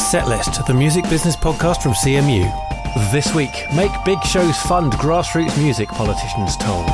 Setlist, the music business podcast from CMU. This week, make big shows fund grassroots music, politicians told.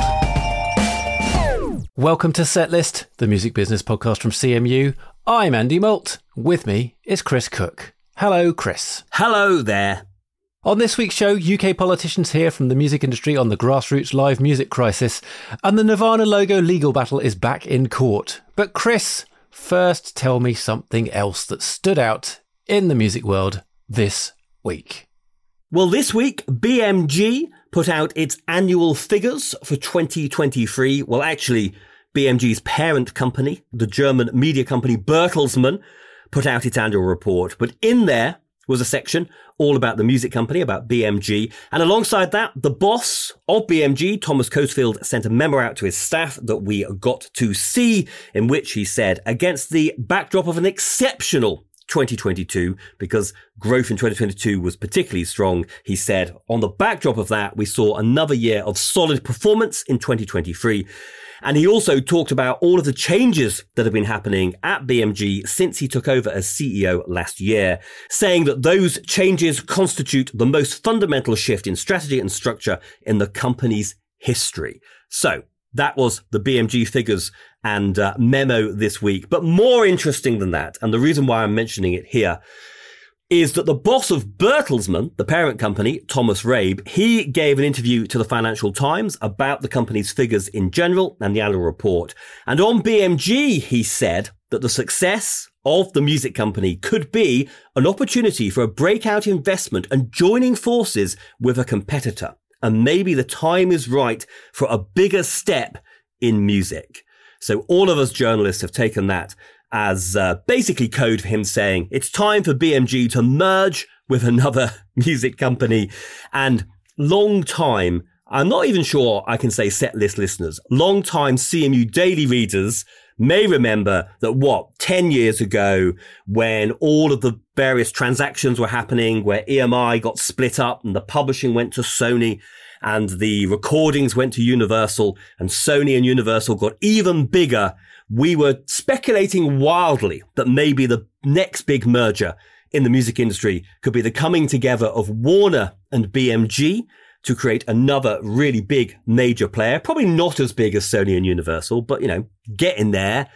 Welcome to Setlist, the music business podcast from CMU. I'm Andy Molt. With me is Chris Cook. Hello, Chris. Hello there. On this week's show, UK politicians hear from the music industry on the grassroots live music crisis, and the Nirvana logo legal battle is back in court. But Chris, first tell me something else that stood out in the music world this week. Well, this week, BMG put out its annual figures for 2023. Well, actually, BMG's parent company, the German media company Bertelsmann, put out its annual report. But in there was a section all about the music company, about BMG. And alongside that, the boss of BMG, Thomas Coatsfield, sent a memo out to his staff that we got to see, in which he said, against the backdrop of an exceptional 2022, because growth in 2022 was particularly strong, he said, on the backdrop of that, we saw another year of solid performance in 2023. And he also talked about all of the changes that have been happening at BMG since he took over as CEO last year, saying that those changes constitute the most fundamental shift in strategy and structure in the company's history. So that was the BMG figures and memo this week. But more interesting than that, and the reason why I'm mentioning it here, is that the boss of Bertelsmann, the parent company, Thomas Rabe, he gave an interview to the Financial Times about the company's figures in general and the annual report. And on BMG, he said that the success of the music company could be an opportunity for a breakout investment and joining forces with a competitor. And maybe the time is right for a bigger step in music. So all of us journalists have taken that as basically code for him saying it's time for BMG to merge with another music company. And long time, I'm not even sure I can say Setlist listeners, long time CMU daily readers may remember that 10 years ago, when all of the various transactions were happening, where EMI got split up and the publishing went to Sony and the recordings went to Universal, and Sony and Universal got even bigger, we were speculating wildly that maybe the next big merger in the music industry could be the coming together of Warner and BMG to create another really big major player, probably not as big as Sony and Universal, but, getting there.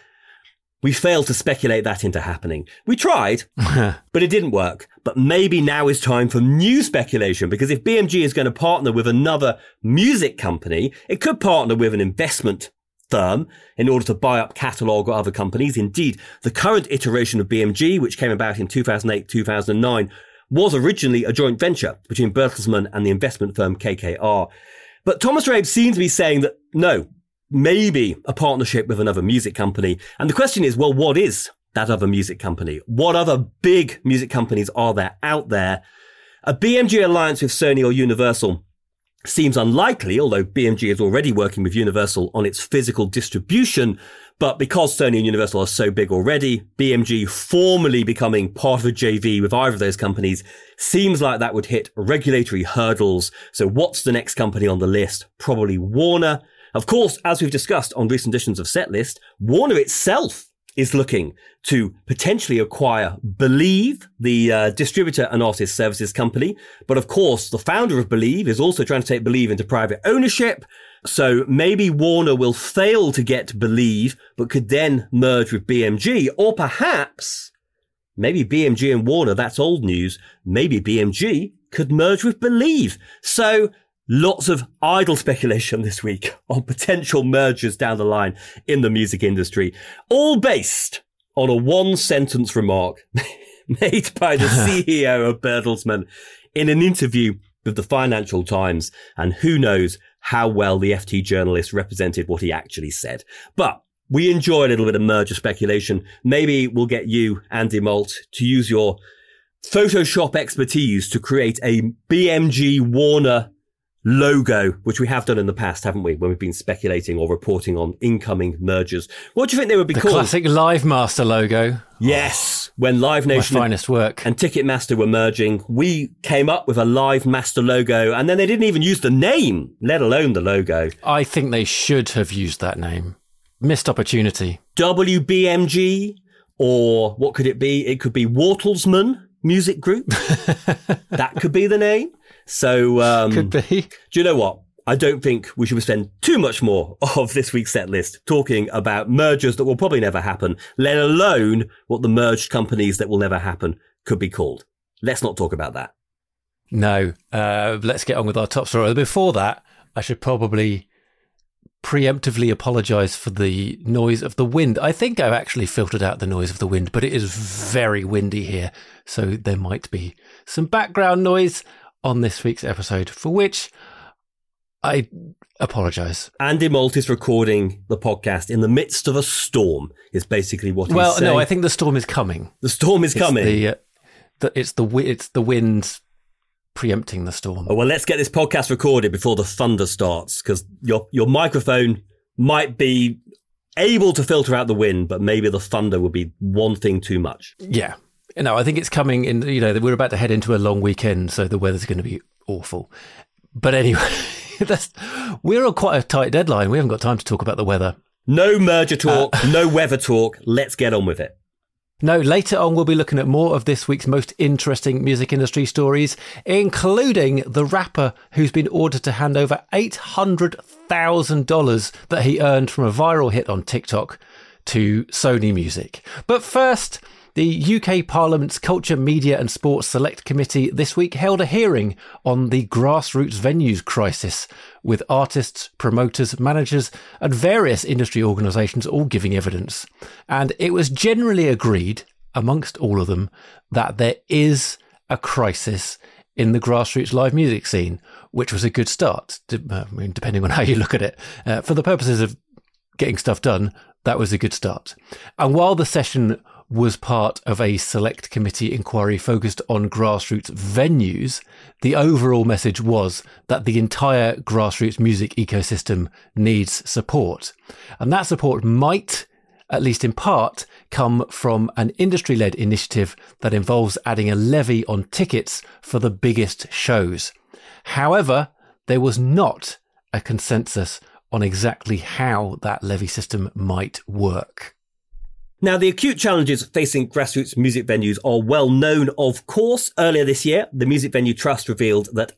We failed to speculate that into happening. We tried, but it didn't work. But maybe now is time for new speculation, because if BMG is going to partner with another music company, it could partner with an investment firm in order to buy up catalogue or other companies. Indeed, the current iteration of BMG, which came about in 2008-2009, was originally a joint venture between Bertelsmann and the investment firm KKR. But Thomas Rabe seems to be saying that no, maybe a partnership with another music company. And the question is, well, what is that other music company? What other big music companies are there out there? A BMG alliance with Sony or Universal seems unlikely, although BMG is already working with Universal on its physical distribution. But because Sony and Universal are so big already, BMG formally becoming part of a JV with either of those companies seems like that would hit regulatory hurdles. So what's the next company on the list? Probably Warner. Of course, as we've discussed on recent editions of Setlist, Warner itself is looking to potentially acquire Believe, the distributor and artist services company. But of course, the founder of Believe is also trying to take Believe into private ownership. So maybe Warner will fail to get Believe, but could then merge with BMG. Or perhaps, maybe BMG and Warner, that's old news. Maybe BMG could merge with Believe. So lots of idle speculation this week on potential mergers down the line in the music industry, all based on a one-sentence remark made by the CEO of Bertelsmann in an interview with the Financial Times. And who knows how well the FT journalist represented what he actually said. But we enjoy a little bit of merger speculation. Maybe we'll get you, Andy Molt, to use your Photoshop expertise to create a BMG Warner logo, which we have done in the past, haven't we, when we've been speculating or reporting on incoming mergers. What do you think they would be called? The classic Live Master logo. Yes, when Live Nation my finest work and Ticketmaster were merging, we came up with a Live Master logo, and then they didn't even use the name, let alone the logo. I think they should have used that name. Missed opportunity. WBMG, or what could it be? It could be Wartlesman. Music Group. That could be the name. So, could be. Do you know what? I don't think we should spend too much more of this week's set list talking about mergers that will probably never happen, let alone what the merged companies that will never happen could be called. Let's not talk about that. No, let's get on with our top story. Before that, I should probably preemptively apologise for the noise of the wind. I think I've actually filtered out the noise of the wind, but it is very windy here, so there might be some background noise on this week's episode, for which I apologise. Andy Malt is recording the podcast in the midst of a storm, is basically what he's saying. Well, no, I think the storm is coming. The storm is coming. It's the wind preempting the storm. Oh, well, let's get this podcast recorded before the thunder starts, because your microphone might be able to filter out the wind, but maybe the thunder will be one thing too much. Yeah. No, I think it's coming in, we're about to head into a long weekend, so the weather's going to be awful. But anyway, we're on quite a tight deadline. We haven't got time to talk about the weather. No merger talk, no weather talk. Let's get on with it. No, later on we'll be looking at more of this week's most interesting music industry stories, including the rapper who's been ordered to hand over $800,000 that he earned from a viral hit on TikTok to Sony Music. But first, the UK Parliament's Culture, Media and Sports Select Committee this week held a hearing on the grassroots venues crisis, with artists, promoters, managers and various industry organisations all giving evidence. And it was generally agreed, amongst all of them, that there is a crisis in the grassroots live music scene, which was a good start, depending on how you look at it. For the purposes of getting stuff done, that was a good start. And while the session was part of a select committee inquiry focused on grassroots venues, the overall message was that the entire grassroots music ecosystem needs support. And that support might, at least in part, come from an industry-led initiative that involves adding a levy on tickets for the biggest shows. However, there was not a consensus on exactly how that levy system might work. Now, the acute challenges facing grassroots music venues are well known, of course. Earlier this year, the Music Venue Trust revealed that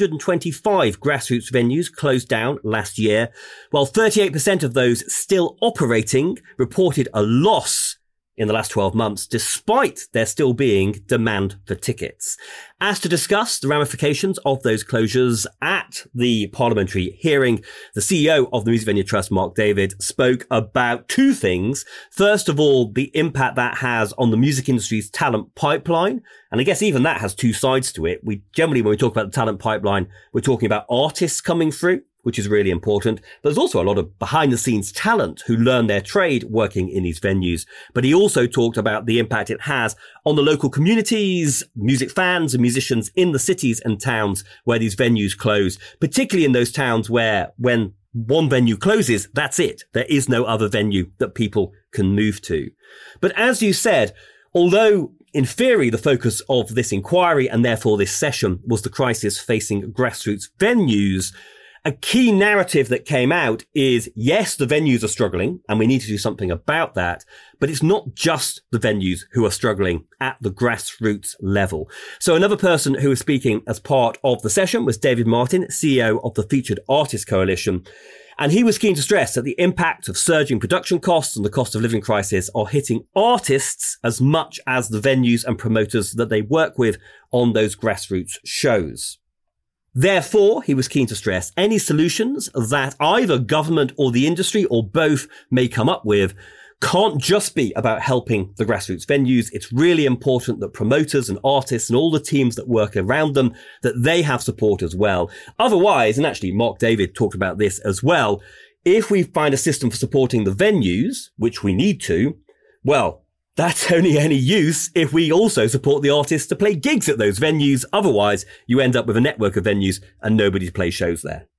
125 grassroots venues closed down last year, while 38% of those still operating reported a loss in the last 12 months, despite there still being demand for tickets. As to discuss the ramifications of those closures at the parliamentary hearing, the CEO of the Music Venue Trust, Mark David, spoke about two things. First of all, the impact that has on the music industry's talent pipeline. And I guess even that has two sides to it. We generally, when we talk about the talent pipeline, we're talking about artists coming through, which is really important. But there's also a lot of behind the scenes talent who learn their trade working in these venues. But he also talked about the impact it has on the local communities, music fans and musicians in the cities and towns where these venues close, particularly in those towns where when one venue closes, that's it. There is no other venue that people can move to. But as you said, although in theory, the focus of this inquiry and therefore this session was the crisis facing grassroots venues, a key narrative that came out is, yes, the venues are struggling and we need to do something about that, but it's not just the venues who are struggling at the grassroots level. So another person who was speaking as part of the session was David Martin, CEO of the Featured Artists Coalition. And he was keen to stress that the impact of surging production costs and the cost of living crisis are hitting artists as much as the venues and promoters that they work with on those grassroots shows. Therefore, he was keen to stress any solutions that either government or the industry or both may come up with can't just be about helping the grassroots venues. It's really important that promoters and artists and all the teams that work around them, that they have support as well. Otherwise, and actually Mark David talked about this as well, if we find a system for supporting the venues, which we need to, well, that's only any use if we also support the artists to play gigs at those venues. Otherwise, you end up with a network of venues and nobody to play shows there.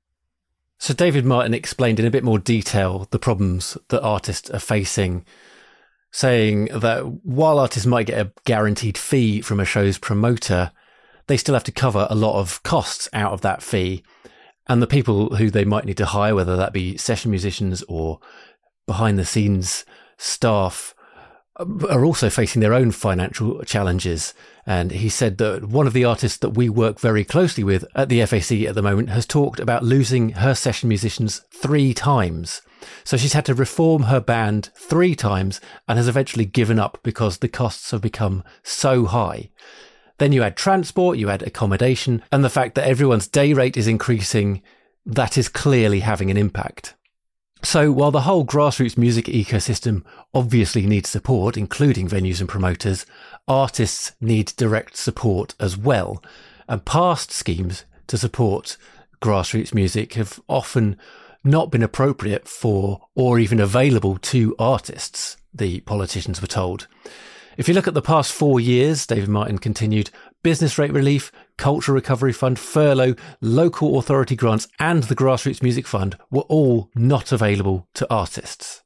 So David Martin explained in a bit more detail the problems that artists are facing, saying that while artists might get a guaranteed fee from a show's promoter, they still have to cover a lot of costs out of that fee. And the people who they might need to hire, whether that be session musicians or behind the scenes staff, are also facing their own financial challenges. And he said that one of the artists that we work very closely with at the FAC at the moment has talked about losing her session musicians 3 times. So she's had to reform her band 3 times and has eventually given up because the costs have become so high. Then you add transport, you add accommodation, and the fact that everyone's day rate is increasing, that is clearly having an impact. So while the whole grassroots music ecosystem obviously needs support, including venues and promoters, artists need direct support as well. And past schemes to support grassroots music have often not been appropriate for or even available to artists, the politicians were told. If you look at the past 4 years, David Martin continued, business rate relief, culture recovery fund, furlough, local authority grants and the Grassroots Music Fund were all not available to artists.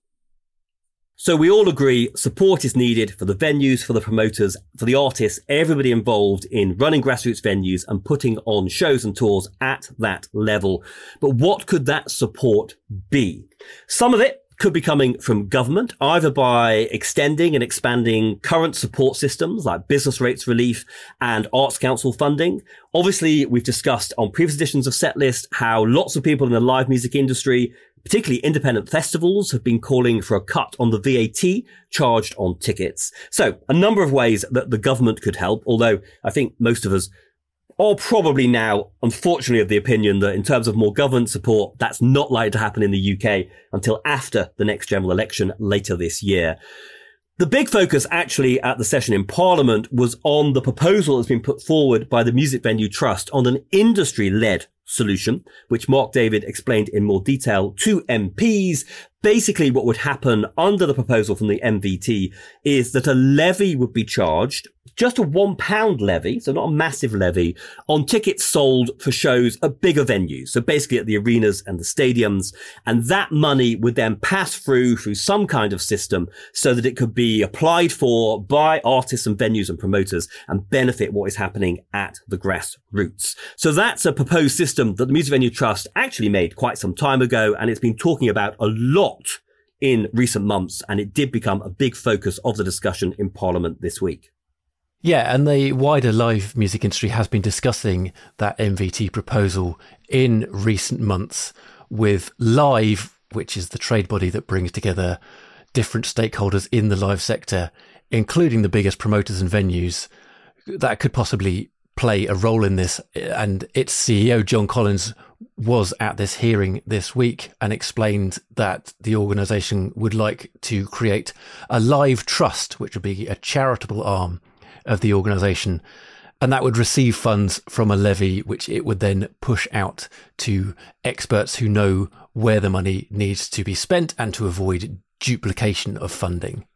So we all agree support is needed for the venues, for the promoters, for the artists, everybody involved in running grassroots venues and putting on shows and tours at that level. But what could that support be? Some of it could be coming from government, either by extending and expanding current support systems like business rates relief and Arts Council funding. Obviously, we've discussed on previous editions of Setlist how lots of people in the live music industry, particularly independent festivals, have been calling for a cut on the VAT charged on tickets. So a number of ways that the government could help, although I think most of us are probably now, unfortunately, of the opinion that in terms of more government support, that's not likely to happen in the UK until after the next general election later this year. The big focus actually at the session in Parliament was on the proposal that's been put forward by the Music Venue Trust on an industry-led solution, which Mark David explained in more detail to MPs. Basically, what would happen under the proposal from the MVT is that a levy would be charged, just a £1 levy, so not a massive levy, on tickets sold for shows at bigger venues. So basically at the arenas and the stadiums. And that money would then pass through some kind of system so that it could be applied for by artists and venues and promoters and benefit what is happening at the grassroots. So that's a proposed system that the Music Venue Trust actually made quite some time ago. And it's been talking about a lot in recent months. And it did become a big focus of the discussion in Parliament this week. Yeah, and the wider live music industry has been discussing that MVT proposal in recent months with Live, which is the trade body that brings together different stakeholders in the live sector, including the biggest promoters and venues, that could possibly play a role in this. And its CEO, John Collins, was at this hearing this week and explained that the organisation would like to create a live trust, which would be a charitable arm of the organisation, and that would receive funds from a levy, which it would then push out to experts who know where the money needs to be spent and to avoid duplication of funding.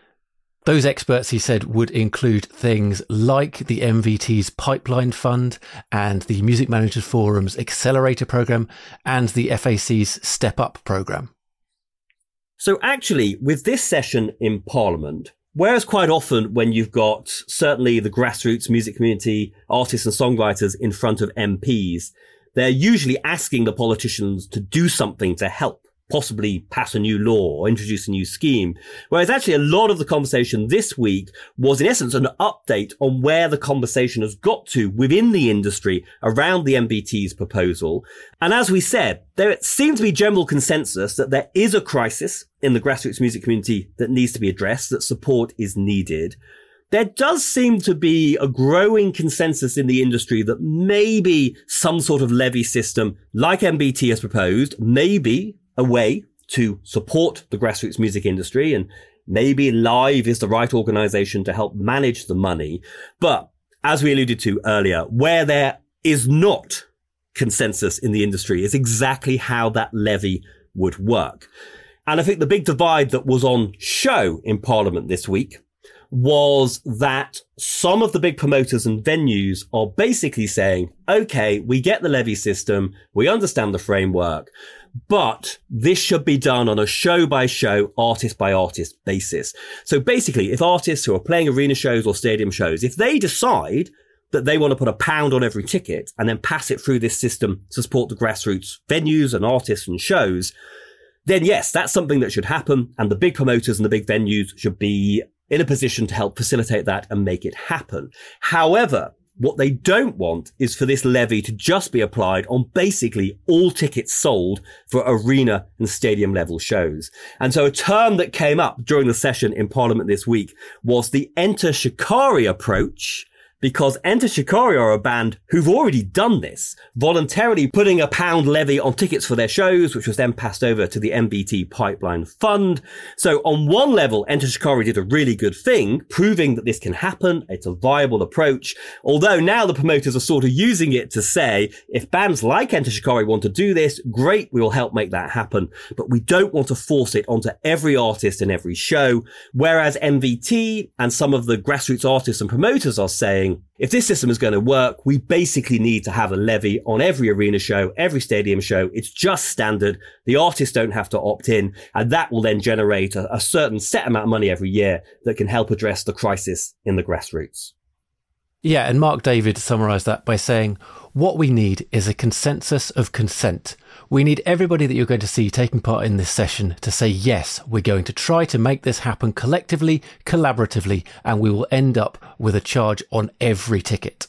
Those experts, he said, would include things like the MVT's Pipeline Fund and the Music Managers Forum's Accelerator Programme and the FAC's Step Up Programme. So actually, with this session in Parliament, whereas quite often when you've got certainly the grassroots music community, artists and songwriters in front of MPs, they're usually asking the politicians to do something to help, possibly pass a new law or introduce a new scheme. Whereas actually a lot of the conversation this week was in essence an update on where the conversation has got to within the industry around the MVT's proposal. And as we said, there seems to be general consensus that there is a crisis in the grassroots music community that needs to be addressed, that support is needed. There does seem to be a growing consensus in the industry that maybe some sort of levy system like MVT has proposed, maybe a way to support the grassroots music industry, and maybe Live is the right organisation to help manage the money. But as we alluded to earlier, where there is not consensus in the industry is exactly how that levy would work. And I think the big divide that was on show in Parliament this week was that some of the big promoters and venues are basically saying, OK, we get the levy system, we understand the framework, but this should be done on a show-by-show, artist-by-artist basis. So basically, if artists who are playing arena shows or stadium shows, if they decide that they want to put £1 on every ticket and then pass it through this system to support the grassroots venues and artists and shows, then yes, that's something that should happen. And the big promoters and the big venues should be in a position to help facilitate that and make it happen. However, what they don't want is for this levy to just be applied on basically all tickets sold for arena and stadium level shows. And so a term that came up during the session in Parliament this week was the Enter Shikari approach, because Enter Shikari are a band who've already done this, voluntarily putting a £1 levy on tickets for their shows, which was then passed over to the MBT Pipeline Fund. So on one level, Enter Shikari did a really good thing, proving that this can happen. It's a viable approach. Although now the promoters are sort of using it to say, if bands like Enter Shikari want to do this, great, we will help make that happen. But we don't want to force it onto every artist and every show. Whereas MVT and some of the grassroots artists and promoters are saying, if this system is going to work, we basically need to have a levy on every arena show, every stadium show. It's just standard. The artists don't have to opt in, and that will then generate a certain set amount of money every year that can help address the crisis in the grassroots. Yeah, and Mark David summarised that by saying, what we need is a consensus of consent. We need everybody that you're going to see taking part in this session to say, yes, we're going to try to make this happen collectively, collaboratively, and we will end up with a charge on every ticket.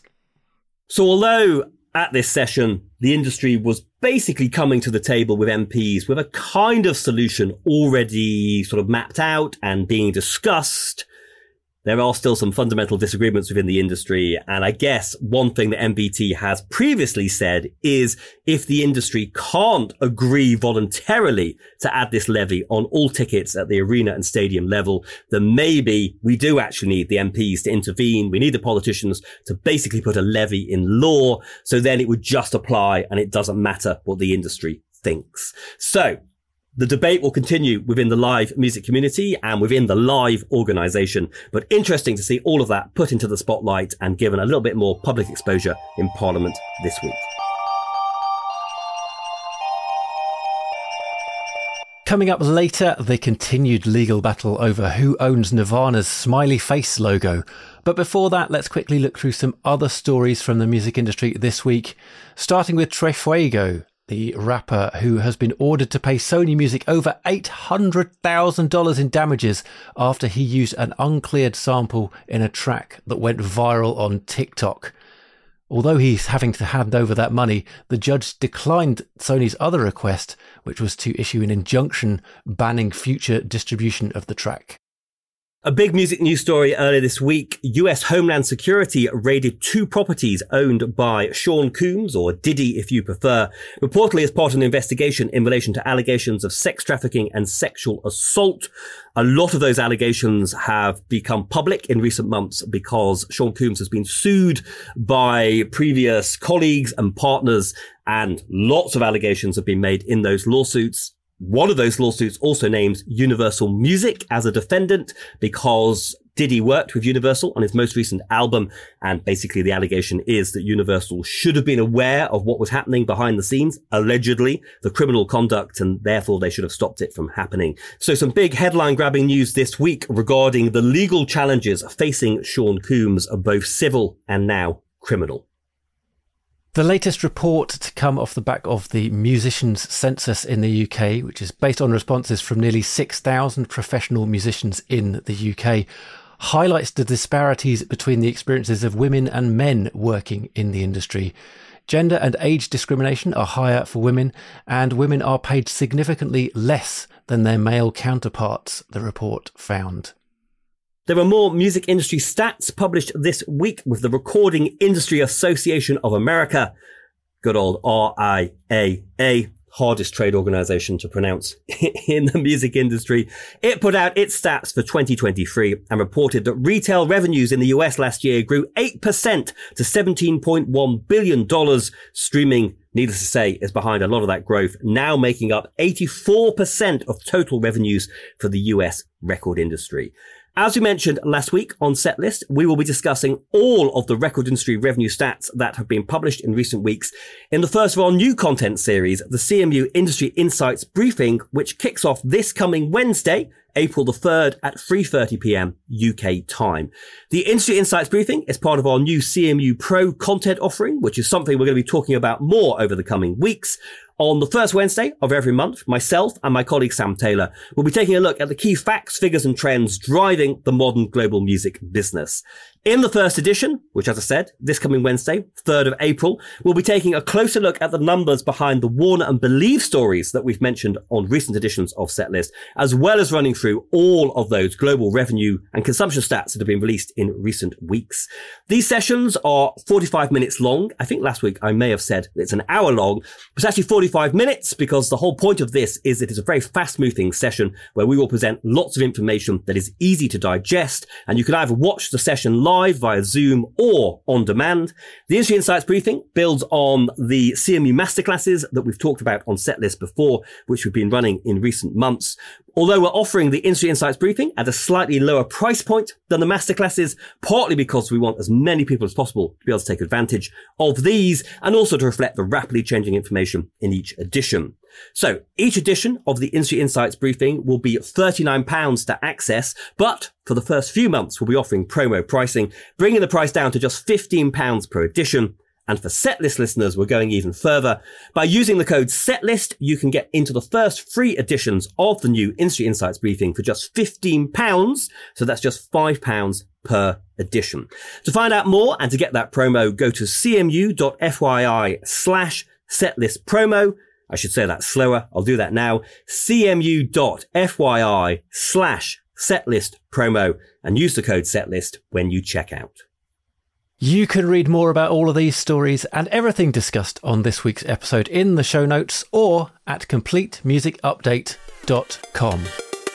So although at this session, the industry was basically coming to the table with MPs with a kind of solution already sort of mapped out and being discussed, there are still some fundamental disagreements within the industry. And I guess one thing that MBT has previously said is if the industry can't agree voluntarily to add this levy on all tickets at the arena and stadium level, then maybe we do actually need the MPs to intervene. We need the politicians to basically put a levy in law. So then it would just apply and it doesn't matter what the industry thinks. So the debate will continue within the live music community and within the live organisation, but interesting to see all of that put into the spotlight and given a little bit more public exposure in Parliament this week. Coming up later, the continued legal battle over who owns Nirvana's smiley face logo. But before that, let's quickly look through some other stories from the music industry this week, starting with Trey Fuego, the rapper who has been ordered to pay Sony Music over $800,000 in damages after he used an uncleared sample in a track that went viral on TikTok. Although he's having to hand over that money, the judge declined Sony's other request, which was to issue an injunction banning future distribution of the track. A big music news story earlier this week. US Homeland Security raided 2 properties owned by Sean Combs, or Diddy if you prefer, reportedly as part of an investigation in relation to allegations of sex trafficking and sexual assault. A lot of those allegations have become public in recent months because Sean Combs has been sued by previous colleagues and partners, and lots of allegations have been made in those lawsuits. One of those lawsuits also names Universal Music as a defendant because Diddy worked with Universal on his most recent album. And basically the allegation is that Universal should have been aware of what was happening behind the scenes, allegedly the criminal conduct, and therefore they should have stopped it from happening. So some big headline grabbing news this week regarding the legal challenges facing Sean Combs, both civil and now criminal. The latest report to come off the back of the musicians census in the UK, which is based on responses from nearly 6,000 professional musicians in the UK, highlights the disparities between the experiences of women and men working in the industry. Gender and age discrimination are higher for women, and women are paid significantly less than their male counterparts, the report found. There are more music industry stats published this week with the Recording Industry Association of America, good old RIAA, hardest trade organisation to pronounce in the music industry. It put out its stats for 2023 and reported that retail revenues in the US last year grew 8% to $17.1 billion. Streaming, needless to say, is behind a lot of that growth, now making up 84% of total revenues for the US record industry. As we mentioned last week on Setlist, we will be discussing all of the record industry revenue stats that have been published in recent weeks in the first of our new content series, the CMU Industry Insights Briefing, which kicks off this coming Wednesday, April the 3rd at 3:30 p.m. UK time. The Industry Insights Briefing is part of our new CMU Pro content offering, which is something we're going to be talking about more over the coming weeks. On the first Wednesday of every month, myself and my colleague Sam Taylor will be taking a look at the key facts, figures and trends driving the modern global music business. In the first edition, which as I said, this coming Wednesday, 3rd of April, we'll be taking a closer look at the numbers behind the Warner and Believe stories that we've mentioned on recent editions of Setlist, as well as running through all of those global revenue and consumption stats that have been released in recent weeks. These sessions are 45 minutes long. I think last week I may have said it's an hour long. It's actually 45 minutes because the whole point of this is it is a very fast-moving session where we will present lots of information that is easy to digest, and you can either watch the session live via Zoom or on demand. The Industry Insights briefing builds on the CMU masterclasses that we've talked about on Setlist before, which we've been running in recent months. Although we're offering the Industry Insights briefing at a slightly lower price point than the masterclasses, partly because we want as many people as possible to be able to take advantage of these and also to reflect the rapidly changing information in each edition. So each edition of the Industry Insights briefing will be £39 to access, but for the first few months we'll be offering promo pricing, bringing the price down to just £15 per edition. And for Setlist listeners, we're going even further. By using the code SETLIST, you can get into the first 3 editions of the new Industry Insights briefing for just £15. So that's just £5 per edition. To find out more and to get that promo, go to cmu.fyi/setlist promo. I should say that slower. I'll do that now. cmu.fyi/setlist promo and use the code SETLIST when you check out. You can read more about all of these stories and everything discussed on this week's episode in the show notes or at completemusicupdate.com.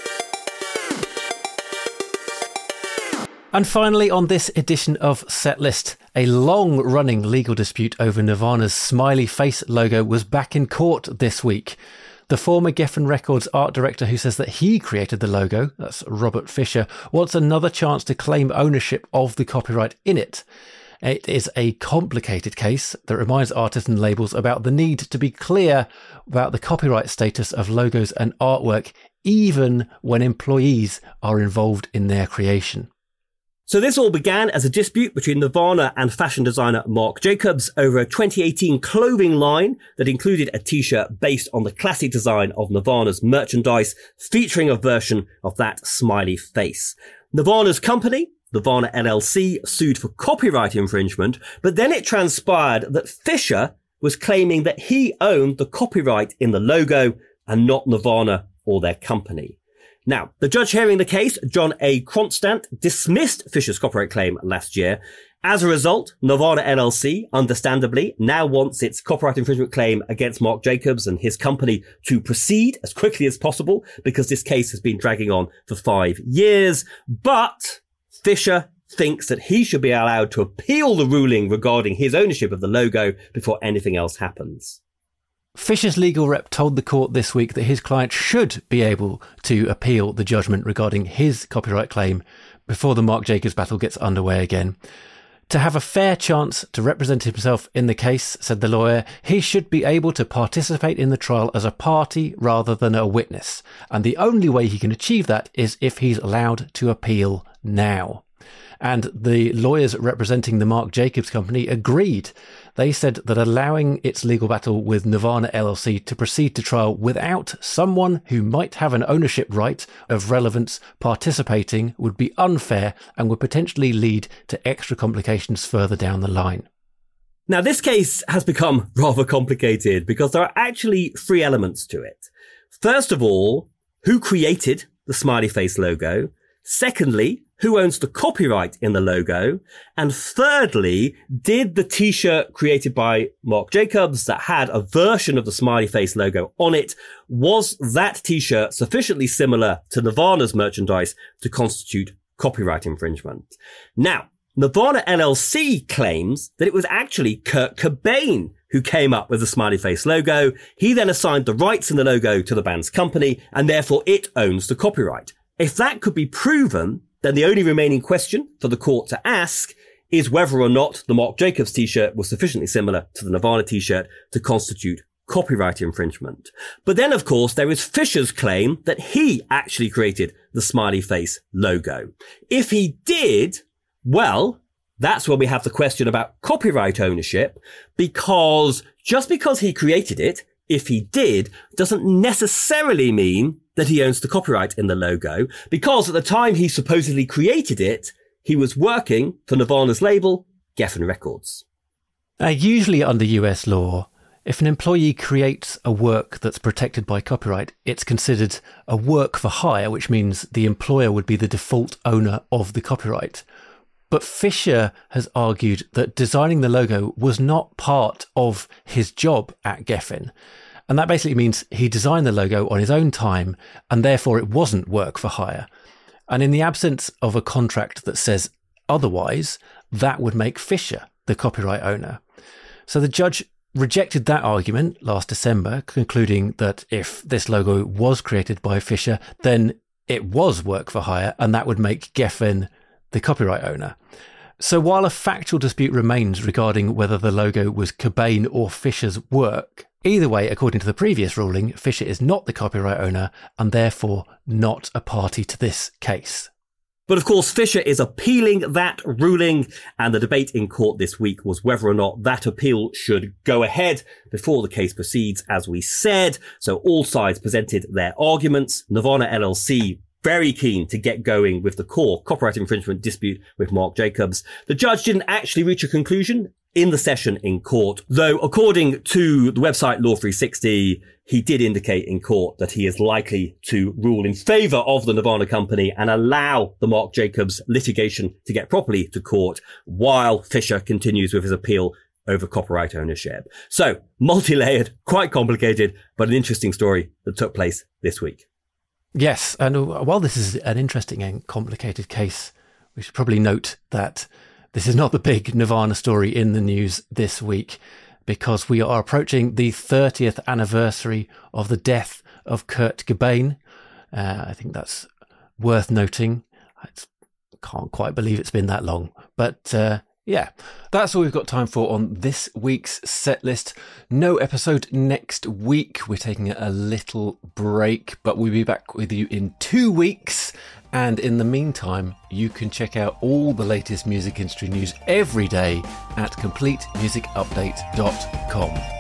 And finally, on this edition of Setlist, a long-running legal dispute over Nirvana's smiley face logo was back in court this week. The former Geffen Records art director who says that he created the logo, that's Robert Fisher, wants another chance to claim ownership of the copyright in it. It is a complicated case that reminds artists and labels about the need to be clear about the copyright status of logos and artwork, even when employees are involved in their creation. So this all began as a dispute between Nirvana and fashion designer Marc Jacobs over a 2018 clothing line that included a t-shirt based on the classic design of Nirvana's merchandise, featuring a version of that smiley face. Nirvana's company, Nirvana LLC, sued for copyright infringement, but then it transpired that Fisher was claiming that he owned the copyright in the logo and not Nirvana or their company. Now, the judge hearing the case, John A. Kronstadt, dismissed Fisher's copyright claim last year. As a result, Nirvana LLC, understandably, now wants its copyright infringement claim against Marc Jacobs and his company to proceed as quickly as possible because this case has been dragging on for 5 years. But Fisher thinks that he should be allowed to appeal the ruling regarding his ownership of the logo before anything else happens. Fisher's legal rep told the court this week that his client should be able to appeal the judgment regarding his copyright claim before the Marc Jacobs battle gets underway again. To have a fair chance to represent himself in the case, said the lawyer, he should be able to participate in the trial as a party rather than a witness. And the only way he can achieve that is if he's allowed to appeal now. And the lawyers representing the Marc Jacobs company agreed. They said that allowing its legal battle with Nirvana LLC to proceed to trial without someone who might have an ownership right of relevance participating would be unfair and would potentially lead to extra complications further down the line. Now, this case has become rather complicated because there are actually 3 elements to it. First of all, who created the smiley face logo? Secondly, who owns the copyright in the logo? And thirdly, did the t-shirt created by Marc Jacobs that had a version of the smiley face logo on it, was that t-shirt sufficiently similar to Nirvana's merchandise to constitute copyright infringement? Now, Nirvana LLC claims that it was actually Kurt Cobain who came up with the smiley face logo. He then assigned the rights in the logo to the band's company, and therefore it owns the copyright. If that could be proven, then the only remaining question for the court to ask is whether or not the Marc Jacobs t-shirt was sufficiently similar to the Nirvana t-shirt to constitute copyright infringement. But then, of course, there is Fisher's claim that he actually created the smiley face logo. If he did, well, that's where we have the question about copyright ownership, because just because he created it if he did, doesn't necessarily mean that he owns the copyright in the logo, because at the time he supposedly created it, he was working for Nirvana's label, Geffen Records. Usually under US law, if an employee creates a work that's protected by copyright, it's considered a work for hire, which means the employer would be the default owner of the copyright. But Fisher has argued that designing the logo was not part of his job at Geffen. And that basically means he designed the logo on his own time, and therefore it wasn't work for hire. And in the absence of a contract that says otherwise, that would make Fisher the copyright owner. So the judge rejected that argument last December, concluding that if this logo was created by Fisher, then it was work for hire, and that would make Geffen the copyright owner. So while a factual dispute remains regarding whether the logo was Cobain or Fisher's work, either way, according to the previous ruling, Fisher is not the copyright owner and therefore not a party to this case. But of course, Fisher is appealing that ruling, and the debate in court this week was whether or not that appeal should go ahead before the case proceeds, as we said. So all sides presented their arguments. Nirvana LLC very keen to get going with the core copyright infringement dispute with Marc Jacobs. The judge didn't actually reach a conclusion in the session in court, though according to the website Law 360, he did indicate in court that he is likely to rule in favour of the Nirvana company and allow the Marc Jacobs litigation to get properly to court while Fisher continues with his appeal over copyright ownership. So, multi-layered, quite complicated, but an interesting story that took place this week. Yes, and while this is an interesting and complicated case, we should probably note that this is not the big Nirvana story in the news this week, because we are approaching the 30th anniversary of the death of Kurt Cobain. I think that's worth noting. I can't quite believe it's been that long, but yeah, that's all we've got time for on this week's set list. No episode next week. We're taking a little break, but we'll be back with you in 2 weeks. And in the meantime, you can check out all the latest music industry news every day at CompleteMusicUpdate.com.